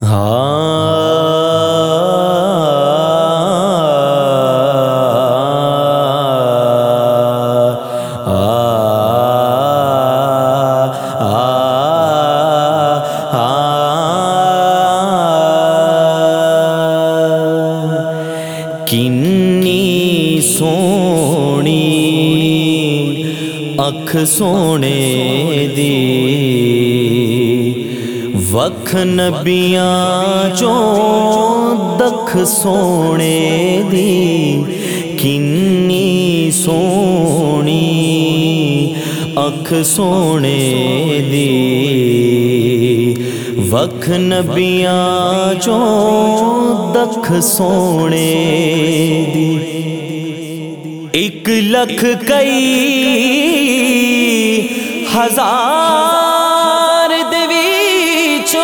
کنی سونی اکھ سونے دی وکھ نبیاں چوں دکھ سونے دی کنی سونی اکھ سونے دی وکھ نبیاں چوں دکھ سونے دی ایک لکھ کئی ہزار دے وچوں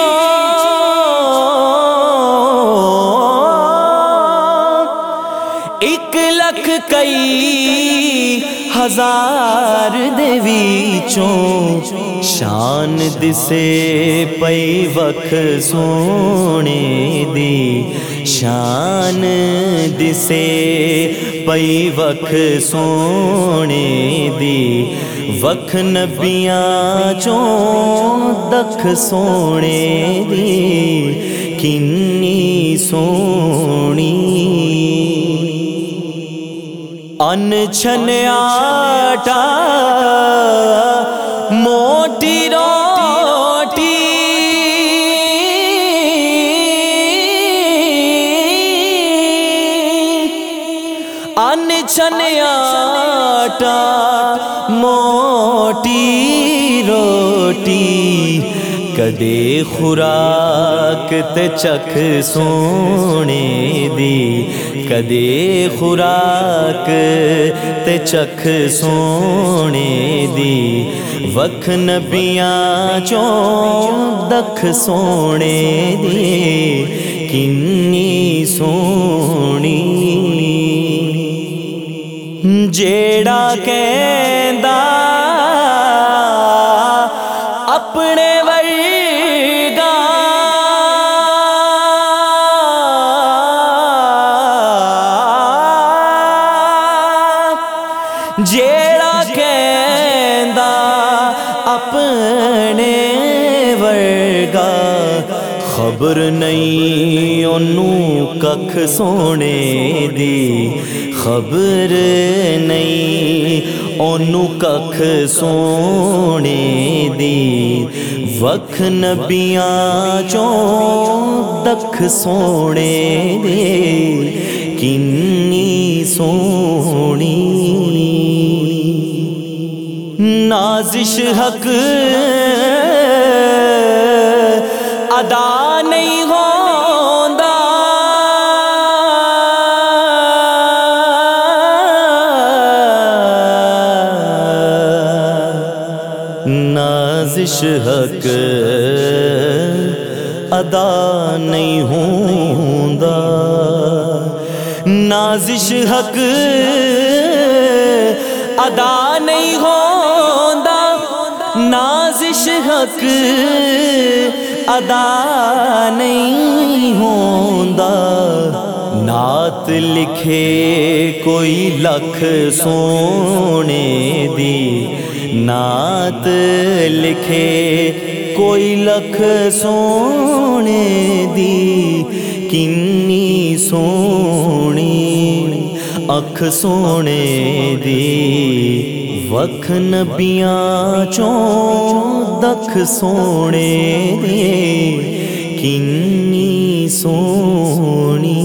ایک لکھ کئی ہزار دے وچوں شان دسے پئی وکھ سونے دی شان دسے پئی وکھ سونے دی وکھ نبیاں چوں دکھ سونے دی کنی سونی ان چھن آٹا موٹی روٹی ان چھن آٹا موٹی روٹی کدے خوراک تے چکھ سونے دی کدے خوراک تے چکھ سونے دی وکھ نبیاں چوں دکھ سونے دی کنی سونی جیڑا کہندا اپنے ورگا جیڑا کہندا اپنے ورگا خبر نہیں اونوں ککھ سونے دی خبر نہیں اونوں ککھ سونے دی وکھ نبیاں چوں دکھ سونے دی کنی سونی نازش حق ادا نہیں ہوندا نازش حق ادا نہیں ہوندا نازش حق ادا نہیں ہوندا نازش حق ادا نہیں ہوندا نعت لکھے کوئی لکھ سونے دی نعت لکھے کوئی لکھ سونے دی کنی سونی اکھ سونے دی وکھ نبیاں چوں دکھ سونے دی کنی سونی